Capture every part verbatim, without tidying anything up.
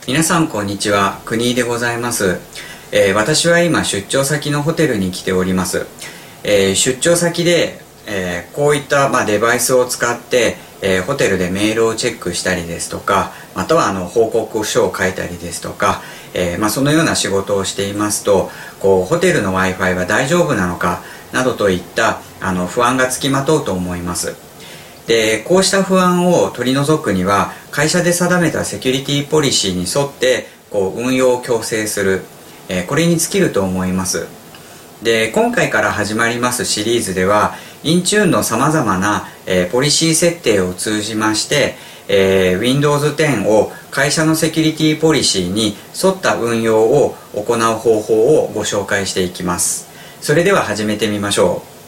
皆さんこんにちは、国井でございます。えー私は今出張先のホテルに来ております。えー出張先で、えーこういった、まあ、デバイスを使って、えーホテルでメールをチェックしたりですとか、またはあの報告書を書いたりですとか、えーまあ、そのような仕事をしていますと、こうホテルの Wi-Fi は大丈夫なのかなどといったあの不安がつきまとうと思います。で、こうした不安を取り除くには、会社で定めたセキュリティポリシーに沿ってこう運用を強制する、えーこれに尽きると思います。で、今回から始まりますシリーズでは、インチューンのさまざまな、えーポリシー設定を通じまして、えー ウィンドウズテン を会社のセキュリティポリシーに沿った運用を行う方法をご紹介していきます。それでは始めてみましょう。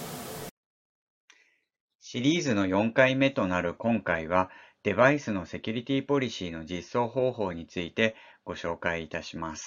シリーズのよんかいめとなる今回は、デバイスのセキュリティポリシーの実装方法についてご紹介いたします。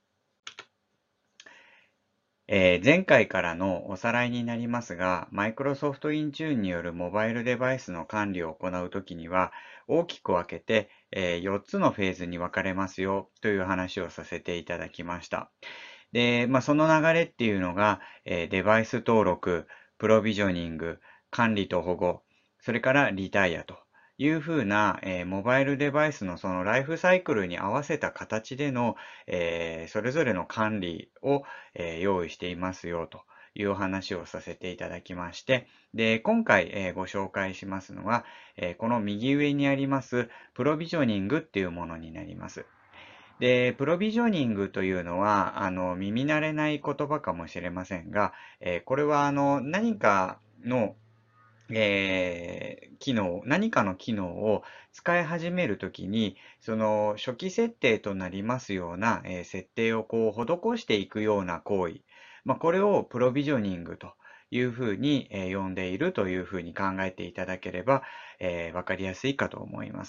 えー前回からのおさらいになりますが、Microsoft Intune によるモバイルデバイスの管理を行うときには、大きく分けて、えーよっつのフェーズに分かれますよという話をさせていただきました。で、まあ、その流れっていうのが、えーデバイス登録、プロビジョニング、管理と保護、それからリタイアというふうな、えーモバイルデバイスのそのライフサイクルに合わせた形での、えーそれぞれの管理を、えー用意していますよというお話をさせていただきまして、で、今回、えーご紹介しますのは、えーこの右上にありますプロビジョニングっていうものになります。で、プロビジョニングというのは、あの、耳慣れない言葉かもしれませんが、えーこれは、あの、何かの、えー機能、何かの機能を使い始めるときに、その初期設定となりますような、えー設定をこう施していくような行為。まあ、これをプロビジョニングというふうに、えー呼んでいるというふうに考えていただければ、えーわかりやすいかと思います。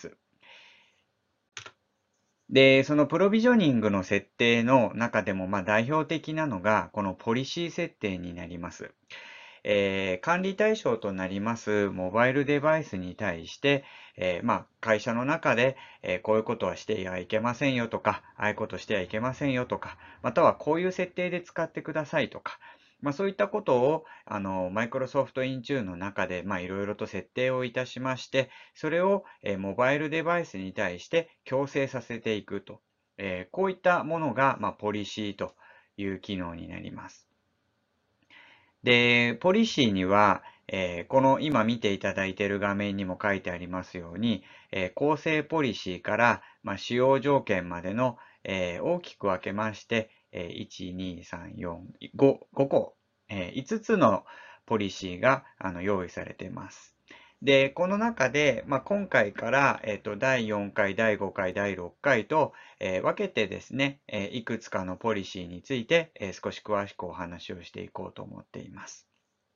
で、そのプロビジョニングの設定の中でも、まあ、代表的なのが、このポリシー設定になります。えー管理対象となりますモバイルデバイスに対して、えーまあ、会社の中で、えーこういうことはしてはいけませんよとか、ああいうことしてはいけませんよとか、またはこういう設定で使ってくださいとか、まあ、そういったことを、あの、Microsoft Intune の中で、まあ、いろいろと設定をいたしまして、それを、えーモバイルデバイスに対して強制させていくと。えーこういったものが、まあ、ポリシーという機能になります。で、ポリシーには、えーこの今見ていただいている画面にも書いてありますように、えー構成ポリシーから、まあ、使用条件までの、えー大きく分けまして、えーいち、に、さん、よん、ご、ごこ、えーいつつのポリシーがあの用意されています。で、この中で、まあ、今回から、えっと、だいよんかい、だいごかい、だいろっかいと、えー分けてですね、えーいくつかのポリシーについて、えー少し詳しくお話をしていこうと思っています。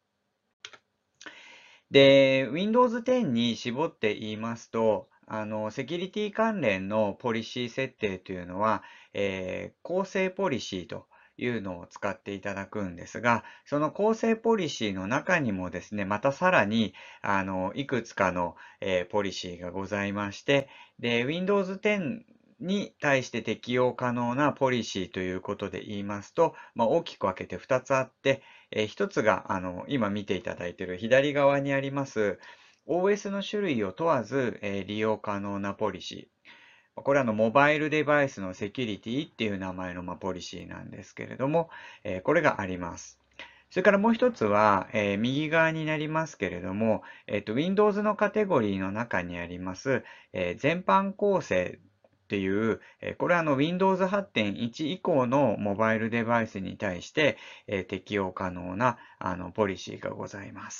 で、Windows テンに絞って言いますと、あの、セキュリティ関連のポリシー設定というのは、えー構成ポリシーというのを使っていただくんですが、その構成ポリシーの中にもですね、またさらに、あの、いくつかの、えーポリシーがございまして、で、Windows テンに対して適用可能なポリシーということで言いますと、まあ、大きく分けてふたつあって、えー一つが、あの、今見ていただいている左側にあります、オーエス の種類を問わず、えー利用可能なポリシー。これはあの、モバイルデバイスのセキュリティっていう名前の、まあ、ポリシーなんですけれども、えーこれがあります。それからもう一つは、えー右側になりますけれども、えっと、Windows のカテゴリーの中にあります、えー全般構成っていう、えーこれはあの Windows はちてんいち 以降のモバイルデバイスに対して、えー適用可能なあのポリシーがございます。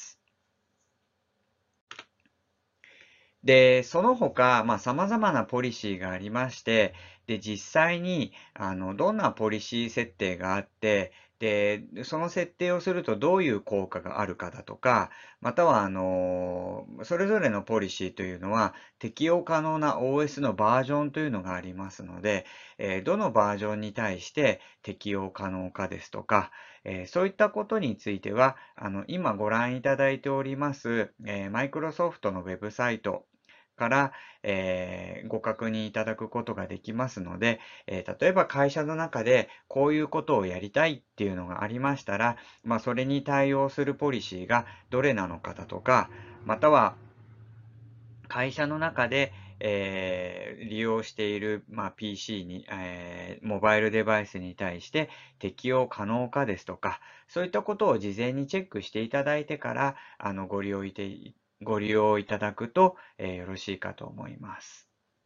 で、その他、まあ、様々なポリシーがありまして、で、実際に、あの、どんなポリシー設定があって、で、その設定をするとどういう効果があるかだとか、または、あの、それぞれのポリシーというのは、適用可能な オーエス のバージョンというのがありますので、えーどのバージョンに対して適用可能かですとか、えーそういったことについては、あの、今ご覧いただいております、えー、Microsoft のウェブサイト、 から、えーご確認いただくことができますので、えー例えば会社の中でこういうことをやりたいっていうのがありましたら、まあ、それに対応するポリシーがどれなのかだとか、または会社の中で、えー利用している、まあ、ピーシー に、えーモバイルデバイスに対して適用可能かですとか、そういったことを事前にチェックしていただいてから、あの、ご利用いて、ご利用いただくと、えーよろしいかと思います。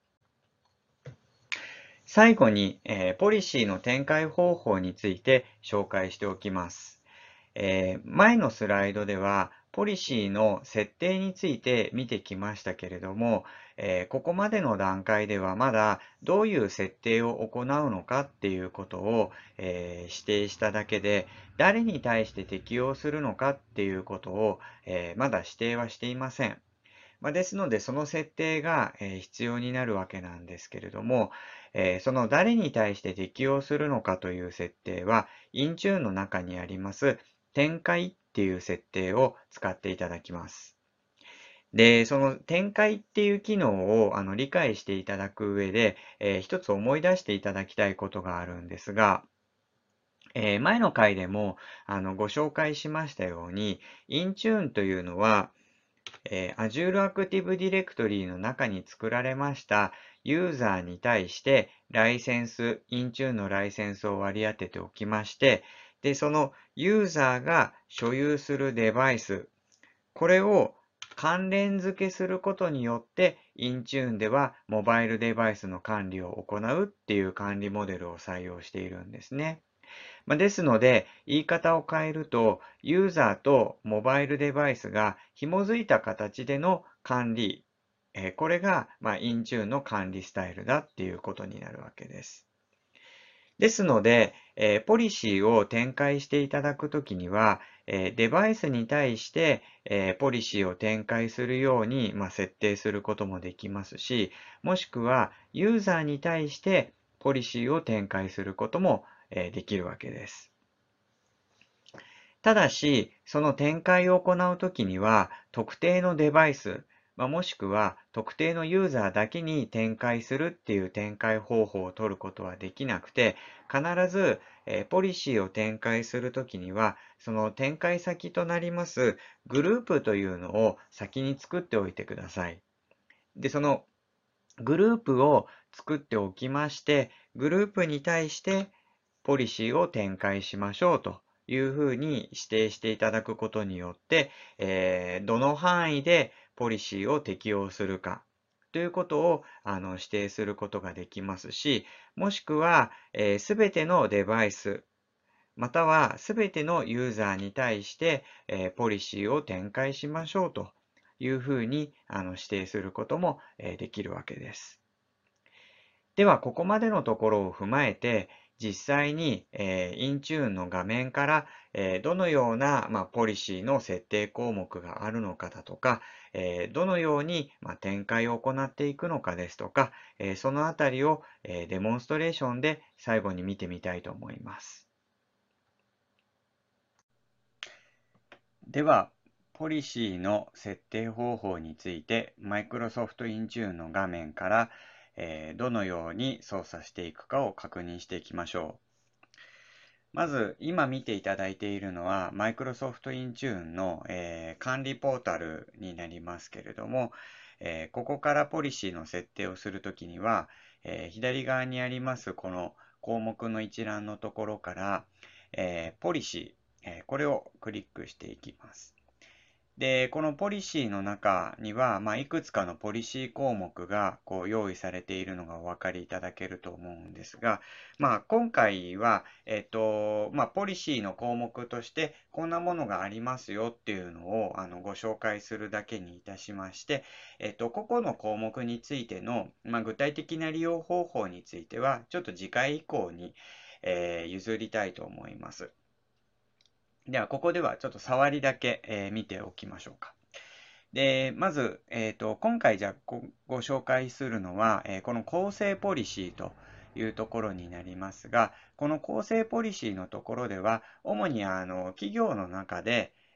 最後に、えーポリシーの展開方法について紹介しておきます。えー前のスライドでは、ポリシーの設定について見てきましたけれども、えーここまでの段階ではまだどういう設定を行うのかっていうことを、えー指定しただけで、誰に対して適用するのかっていうことを、えーまだ指定はしていません。まあ、ですので、その設定が、えー必要になるわけなんですけれども、えーその誰に対して適用するのかという設定は、インチューンの中にあります展開っていう設定を使っていただきます。で、その展開っていう機能をあの理解していただく上で、えー一つ思い出していただきたいことがあるんですが、えー前の回でもあのご紹介しましたように、インチューンというのは、えー Azure Active Directory の中に作られましたユーザーに対してライセンス、インチューンのライセンスを割り当てておきまして、で、そのユーザーが所有するデバイス、これを関連付けすることによって、インチューンではモバイルデバイスの管理を行うっていう管理モデルを採用しているんですね。まあ、ですので、言い方を変えると、ユーザーとモバイルデバイスが紐づいた形での管理、えーこれが、まあ、インチューンの管理スタイルだっていうことになるわけです。ですので、えーポリシーを展開していただくときには、えーデバイスに対して、えーポリシーを展開するように、まあ、設定することもできますし、もしくはユーザーに対してポリシーを展開することも、えーできるわけです。ただし、その展開を行うときには、特定のデバイス、まあ、もしくは特定のユーザーだけに展開するっていう展開方法を取ることはできなくて、必ず、えーポリシーを展開するときには、その展開先となりますグループというのを先に作っておいてください。で、そのグループを作っておきまして、グループに対してポリシーを展開しましょうというふうに指定していただくことによって、えーどの範囲でポリシーを適用するかということをあの指定することができますし、もしくはすべ、てのデバイス、またはすべてのユーザーに対して、えーポリシーを展開しましょうというふうにあの指定することも、えーできるわけです。では、ここまでのところを踏まえて、実際に、えー、インチューンの画面から、えーどのような、まあ、ポリシーの設定項目があるのかだとか、えーどのように、まあ、展開を行っていくのかですとか、えーそのあたりを、えーデモンストレーションで最後に見てみたいと思います。では、ポリシーの設定方法について、Microsoft Intune の画面から、えーどのように操作していくかを確認していきましょう。まず、今見ていただいているのは、Microsoft Intune の、えー管理ポータルになりますけれども、えーここからポリシーの設定をするときには、えー左側にありますこの項目の一覧のところから、えーポリシー、えーこれをクリックしていきます。で、このポリシーの中には、まあ、いくつかのポリシー項目がこう用意されているのがお分かりいただけると思うんですが、まあ、今回は、えっと、まあ、ポリシーの項目として、こんなものがありますよっていうのをあのご紹介するだけにいたしまして、えっと、個々の項目についての、まあ、具体的な利用方法については、ちょっと次回以降に、えー譲りたいと思います。では、ここではちょっと触りだけ、えー見ておきましょうか。で、まず、えっと、今回じゃご、ご紹介するのは、えーこの構成ポリシーというところになりますが、この構成ポリシーのところでは、主にあの企業の中で、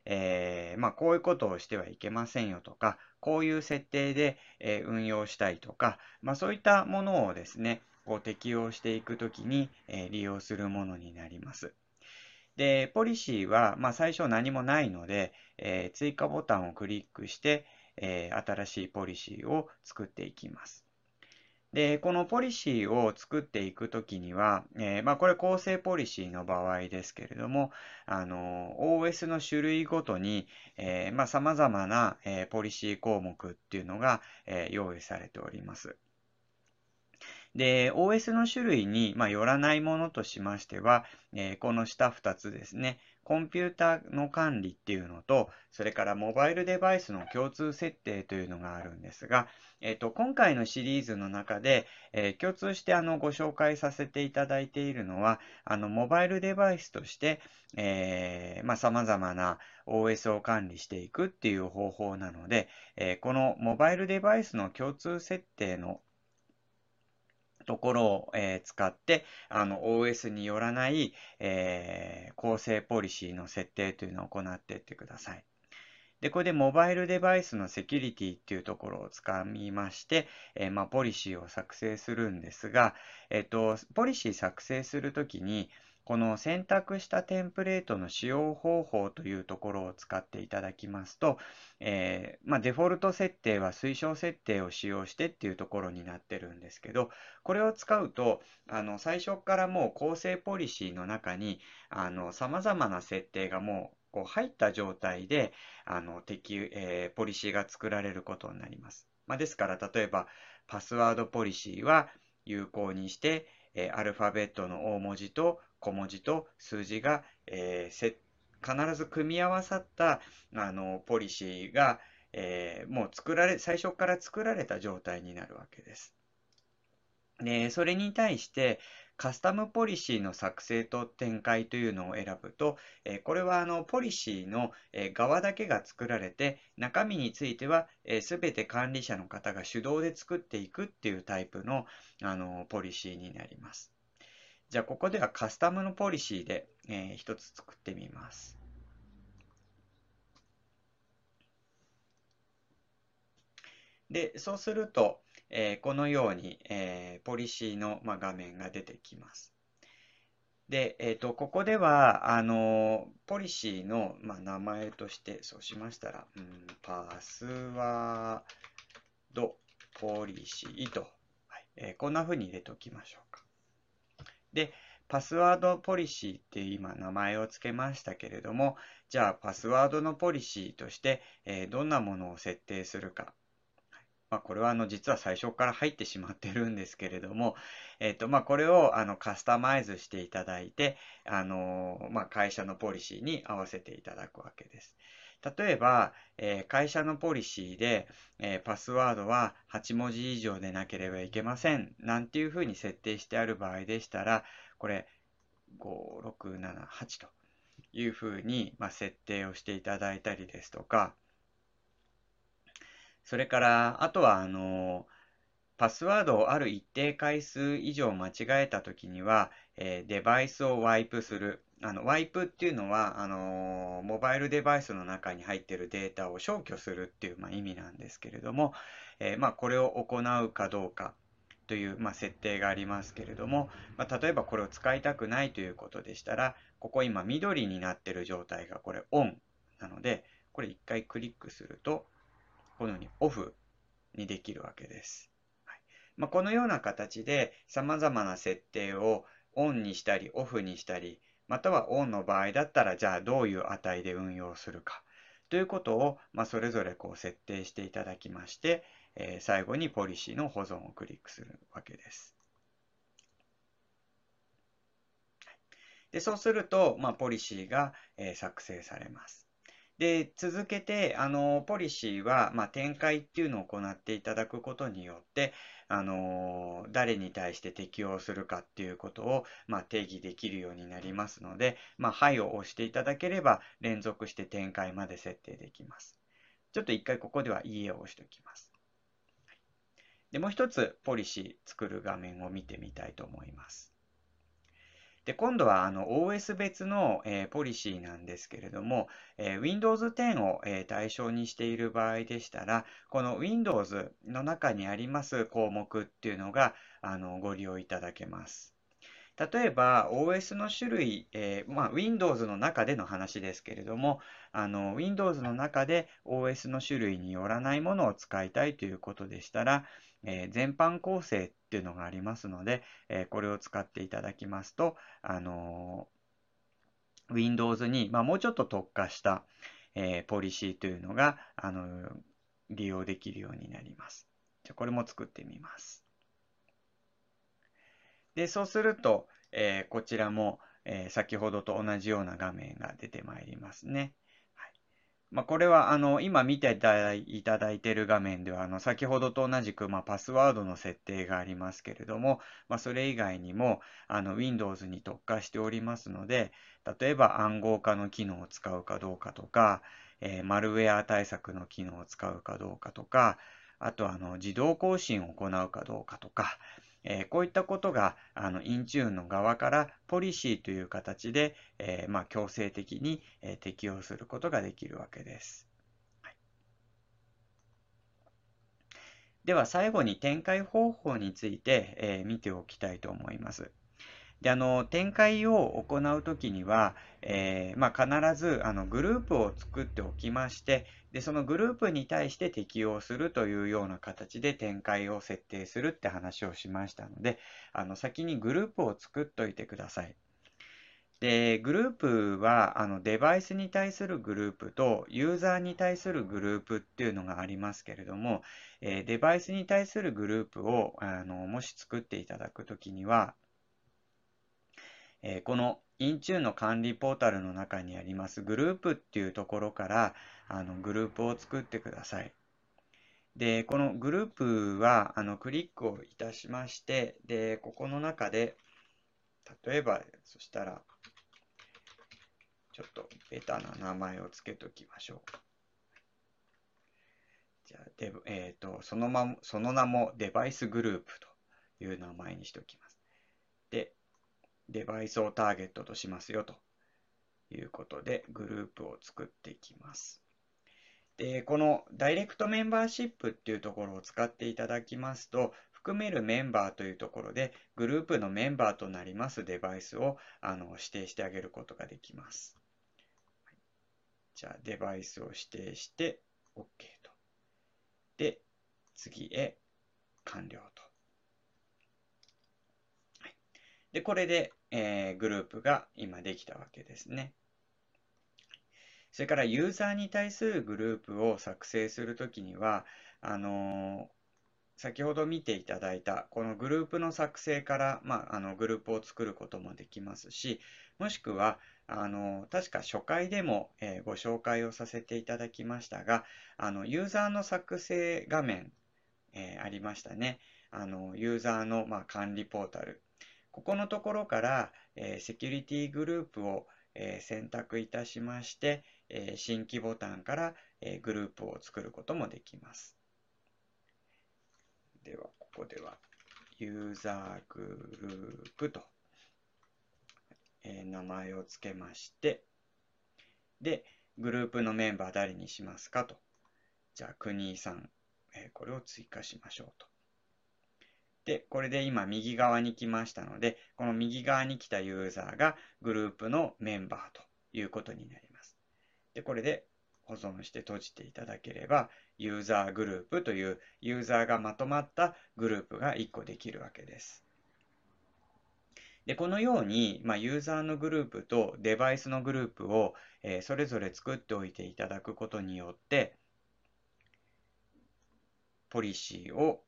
えーまあ、こういうことをしてはいけませんよとか、こういう設定で、えー運用したいとか、まあ、そういったものをですね、こう適用していくときに、えー利用するものになります。で、ポリシーは、まあ、最初何もないので、えー追加ボタンをクリックして、えー新しいポリシーを作っていきます。で、このポリシーを作っていくときには、えーまあ、これ構成ポリシーの場合ですけれども、あの、オーエス の種類ごとに、えーまあ、様々な、えーポリシー項目っていうのが、えー用意されております。で、オーエス の種類に、まあ、よらないものとしましては、えーこの下ふたつですね、コンピューターの管理っていうのと、それからモバイルデバイスの共通設定というのがあるんですが、えっと、今回のシリーズの中で、えー共通してあのご紹介させていただいているのは、あのモバイルデバイスとして、えーまあ、様々な オーエス を管理していくっていう方法なので、えーこのモバイルデバイスの共通設定のところを、えー使って、あの オーエス によらない、えー構成ポリシーの設定というのを行っていってください。で、これでモバイルデバイスのセキュリティっていうところをつかみまして、えーまあ、ポリシーを作成するんですが、えっと、ポリシー作成するときに、この選択したテンプレートの使用方法というところを使っていただきますと、えーまあ、デフォルト設定は推奨設定を使用してっていうところになってるんですけど、これを使うと、あの、最初からもう構成ポリシーの中に、あの、様々な設定がもう、こう入った状態で、あの、適、えーポリシーが作られることになります。まあ、ですから、例えば、パスワードポリシーは有効にして、えーアルファベットの大文字と小文字と数字が、えーせ必ず組み合わさったあのポリシーが、えーもう作られ、最初から作られた状態になるわけです。で、それに対して、カスタムポリシーの作成と展開というのを選ぶと、えーこれはあのポリシーのえー側だけが作られて、中身についてはすべて管理者の方が手動で作っていくっていうタイプの、あのポリシーになります。じゃあ、ここではカスタムのポリシーで、えー一つ作ってみます。で、そうすると、えーこのように、えーポリシーの、まあ、画面が出てきます。で、えっと、ここでは、あの、ポリシーの、まあ、名前として、そうしましたら、うん、パスワードポリシーと、はいえーこんな風に入れておきましょうか。で、パスワードポリシーっていう今名前を付けましたけれども、じゃあパスワードのポリシーとして、えーどんなものを設定するか。まあ、これはあの実は最初から入ってしまってるんですけれども、えっとまあ、これをあのカスタマイズしていただいて、あのまあ、会社のポリシーに合わせていただくわけです。例えば、えー会社のポリシーで、えーパスワードははち文字以上でなければいけません。なんていうふうに設定してある場合でしたら、これご、ろく、なな、はちというふうに、まあ、設定をしていただいたりですとか、それから、あとは、あのパスワードをある一定回数以上間違えたときには、えーデバイスをワイプする。あの、ワイプっていうのは、あのーモバイルデバイスの中に入っているデータを消去するっていう、まあ、意味なんですけれども、えーまあ、これを行うかどうかという、まあ、設定がありますけれども、まあ、例えばこれを使いたくないということでしたら、ここ今緑になっている状態がこれオンなので、これ一回クリックすると、このようにオフにできるわけです。はいまあ、このような形で様々な設定をオンにしたりオフにしたり、またはオンの場合だったらじゃあどういう値で運用するかということを、まあ、それぞれこう設定していただきまして、えー最後にポリシーの保存をクリックするわけです。でそうすると、まあ、ポリシーが、えー作成されます。で、続けて、あの、ポリシーは、まあ、展開っていうのを行っていただくことによって、あの、誰に対して適用するかっていうことを、まあ、定義できるようになりますので、まあ、はいを押していただければ、連続して展開まで設定できます。ちょっと一回ここではいいえを押しておきます。で、もう一つ、ポリシー作る画面を見てみたいと思います。 で、今度はあの オーエス 別の、えーポリシーなんですけれども、えー Windows テンを、えー対象にしている場合でしたら、この Windows の中にあります項目っていうのがあのご利用いただけます。例えば オーエス の種類、えーまあ、Windows の中での話ですけれども、あの Windows の中で オーエス の種類によらないものを使いたいということでしたら、えー全般構成っていうのがありますので、えーこれを使っていただきますと、あのー Windows に、まあ、もうちょっと特化した、えーポリシーというのが、あのー利用できるようになります。じゃあこれも作ってみます。で、そうすると、えーこちらも、えー先ほどと同じような画面が出てまいりますね。はい。まあ、これはあの今見ていただいただいている画面ではあの先ほどと同じく、まあ、パスワードの設定がありますけれども、まあ、それ以外にもあの Windows に特化しておりますので、例えば暗号化の機能を使うかどうかとか、えーマルウェア対策の機能を使うかどうかとか、あとあの自動更新を行うかどうかとか、えーこういったことがあのインチューンの側からポリシーという形で、えーまあ、強制的に、えー適用することができるわけです。はい、では最後に展開方法について、えー見ておきたいと思います。で、あの、展開を行うときには、えーまあ、必ずあのグループを作っておきまして、で、そのグループに対して適用するというような形で展開を設定するって話をしましたので、あの、先にグループを作っておいてください。で、グループは、あの、デバイスに対するグループと、ユーザーに対するグループっていうのがありますけれども、えーデバイスに対するグループを、あの、もし作っていただくときには、えーこの Intune の管理ポータルの中にありますグループっていうところからあのグループを作ってください。で、このグループはあのクリックをいたしまして、で、ここの中で、例えば、そしたら、ちょっとベタな名前を付けときましょう。じゃあ、デブえっ、と、そのま、その名もデバイスグループという名前にしておきます。で、デバイスをターゲットとしますよということで、グループを作っていきます。で、このダイレクトメンバーシップっていうところを使っていただきますと、含めるメンバーというところで、グループのメンバーとなりますデバイスをあの指定してあげることができます。じゃあ、デバイスを指定して OK と。で、次へ完了と。で、これで、えーグループが今できたわけですね。それからユーザーに対するグループを作成するときには、あのー先ほど見ていただいたこのグループの作成から、まあ、あのグループを作ることもできますし、もしくはあの確か初回でも、えーご紹介をさせていただきましたが、あのユーザーの作成画面、えーありましたね。あのユーザーの、まあ、管理ポータル。ここのところから、えーセキュリティグループを、えー選択いたしまして、えー新規ボタンから、えーグループを作ることもできます。では、ここでは、ユーザーグループと、えー名前を付けまして、で、グループのメンバー誰にしますかと。じゃあ、国井さん、えーこれを追加しましょうと。で、これで今右側に来ましたので、この右側に来たユーザーがグループのメンバーということになります。で、これで保存して閉じていただければ、ユーザーグループというユーザーがまとまったグループがいっこできるわけです。で、このように、まあ、ユーザーのグループとデバイスのグループを、えーそれぞれ作っておいていただくことによって、ポリシーを、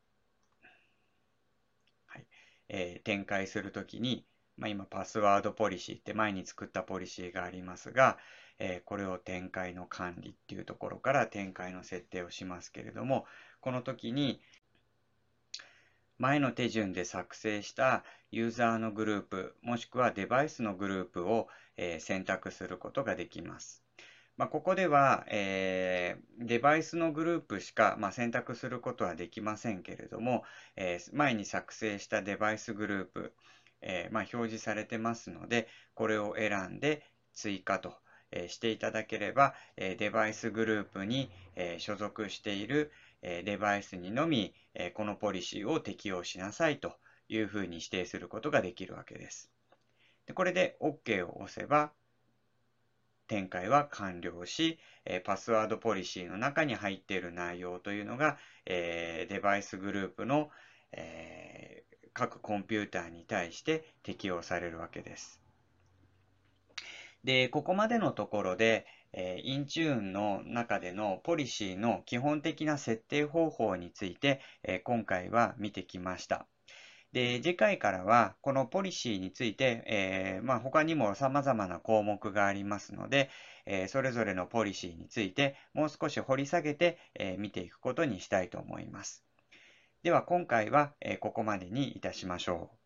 はいえー展開するときに、まあ、今、パスワードポリシーって前に作ったポリシーがありますが、えーこれを展開の管理っていうところから展開の設定をしますけれども、この時に前の手順で作成したユーザーのグループ、もしくはデバイスのグループを、えー選択することができます。まあ、ここでは、えーデバイスのグループしか、まあ、選択することはできませんけれども、えー前に作成したデバイスグループ、 えーまあ、表示されてますので、これを選んで追加と、えーしていただければ、えーデバイスグループに、えー所属している、えーデバイスにのみ、えーこのポリシーを適用しなさいというふうに指定することができるわけです。でこれで OK を押せば、展開は完了し、パスワードポリシーの中に入っている内容というのが、デバイスグループの、各コンピューターに対して適用されるわけです。で、ここまでのところで、インチューンの中でのポリシーの基本的な設定方法について、今回は見てきました。で、次回からは、このポリシーについて、えーまあ、他にも様々な項目がありますので、えーそれぞれのポリシーについて、もう少し掘り下げて、えー見ていくことにしたいと思います。では、今回は、えーここまでにいたしましょう。